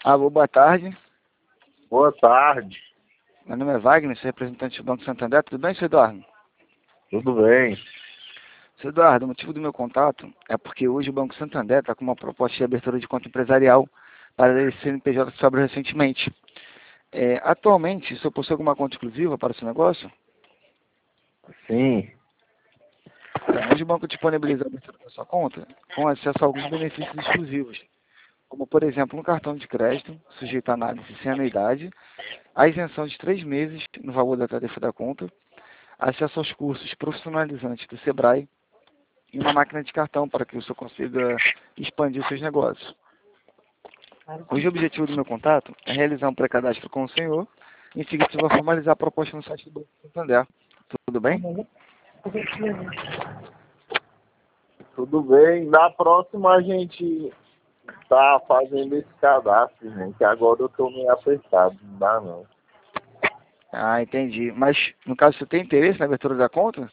Alô, boa tarde. Boa tarde, Meu nome é Wagner, sou representante do Banco Santander. Tudo bem, seu Eduardo? tudo bem? Seu Eduardo, o motivo do meu contato é porque hoje o Banco Santander está com uma proposta de abertura de conta empresarial para esse CNPJ que se abriu recentemente. Atualmente, o senhor possui alguma conta exclusiva para o seu negócio? Sim, Bom, hoje o banco disponibiliza a abertura da sua conta com acesso a alguns benefícios exclusivos, como, por exemplo, um cartão de crédito, sujeito a análise sem anuidade, a isenção de 3 meses no valor da tarifa da conta, acesso aos cursos profissionalizantes do Sebrae e uma máquina de cartão para que o senhor consiga expandir os seus negócios. Hoje o objetivo do meu contato é realizar um pré-cadastro com o senhor e em seguida você vai formalizar a proposta no site do Banco Santander. Tudo bem? tudo bem. Na próxima a gente tá fazendo esse cadastro, gente. Agora eu tô meio apertado, não dá não. Ah, entendi. Mas, no caso, você tem interesse na abertura da conta?